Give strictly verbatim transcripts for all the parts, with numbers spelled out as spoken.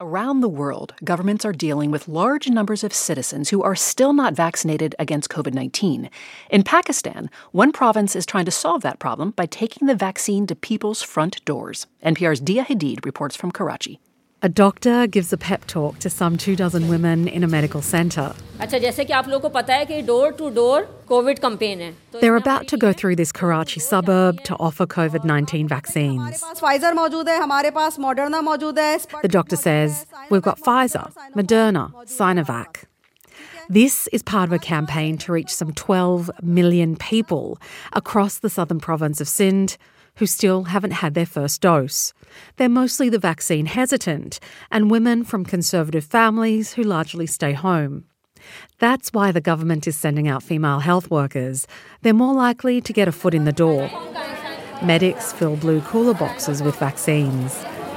Around the world, governments are dealing with large numbers of citizens who are still not vaccinated against covid nineteen. In Pakistan, one province is trying to solve that problem by taking the vaccine to people's front doors. N P R's Dia Hadid reports from Karachi. A doctor gives a pep talk to some two dozen women in a medical centre. They're about to go through this Karachi suburb to offer covid nineteen vaccines. The doctor says, we've got Pfizer, Moderna, Sinovac. This is part of a campaign to reach some twelve million people across the southern province of Sindh who still haven't had their first dose. They're mostly the vaccine hesitant and women from conservative families who largely stay home. That's why the government is sending out female health workers. They're more likely to get a foot in the door. Medics fill blue cooler boxes with vaccines.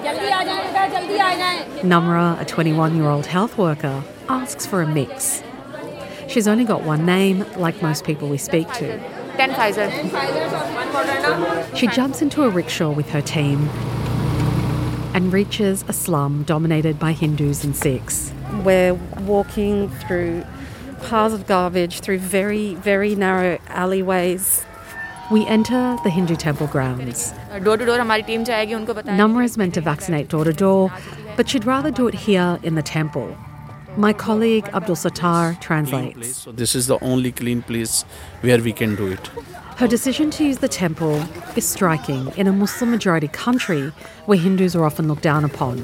Namra, a twenty-one-year-old health worker, asks for a mix. She's only got one name, like most people we speak to. ten Pfizer. She jumps into a rickshaw with her team and reaches a slum dominated by Hindus and Sikhs. We're walking through piles of garbage, through very, very narrow alleyways. We enter the Hindu temple grounds. Door to door, हमारी team जाएगी, उनको बताएंगे. Namra is meant to vaccinate door to door, but she'd rather do it here in the temple. My colleague Abdul Sattar translates. So this is the only clean place where we can do it. Her decision to use the temple is striking in a Muslim-majority country where Hindus are often looked down upon.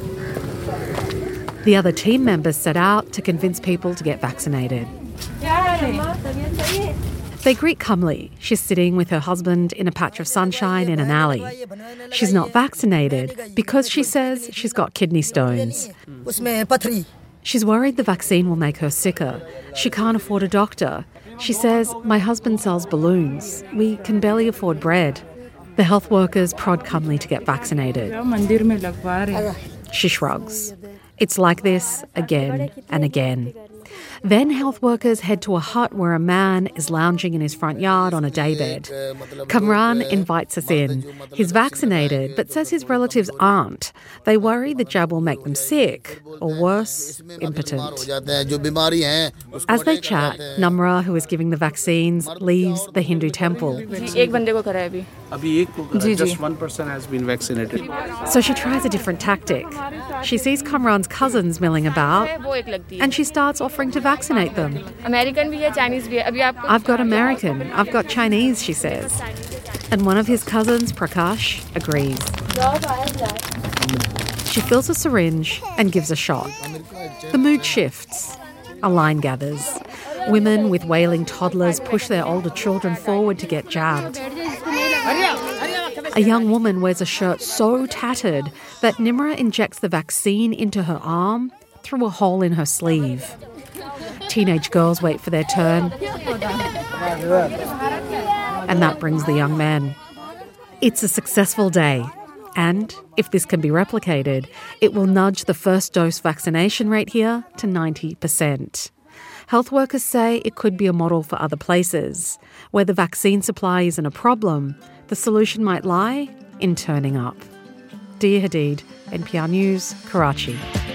The other team members set out to convince people to get vaccinated. They greet Kamli. She's sitting with her husband in a patch of sunshine in an alley. She's not vaccinated because she says she's got kidney stones. She's worried the vaccine will make her sicker. She can't afford a doctor. She says, my husband sells balloons. We can barely afford bread. The health workers prod Kamli to get vaccinated. She shrugs. It's like this again and again. Then health workers head to a hut where a man is lounging in his front yard on a daybed. Kamran invites us in. He's vaccinated, but says his relatives aren't. They worry the jab will make them sick, or worse, impotent. As they chat, Namra, who is giving the vaccines, leaves the Hindu temple. Just one person has been vaccinated. So she tries a different tactic. She sees Kamran's cousins milling about, and she starts offering to vaccinate them. I've got American, I've got Chinese, she says. And one of his cousins, Prakash, agrees. She fills a syringe and gives a shot. The mood shifts. A line gathers. Women with wailing toddlers push their older children forward to get jabbed. A young woman wears a shirt so tattered that Nimra injects the vaccine into her arm through a hole in her sleeve. Teenage girls wait for their turn, and that brings the young men. It's a successful day, and if this can be replicated, it will nudge the first dose vaccination rate here to ninety percent. Health workers say it could be a model for other places. Where the vaccine supply isn't a problem, the solution might lie in turning up. Dia Hadid, N P R News, Karachi.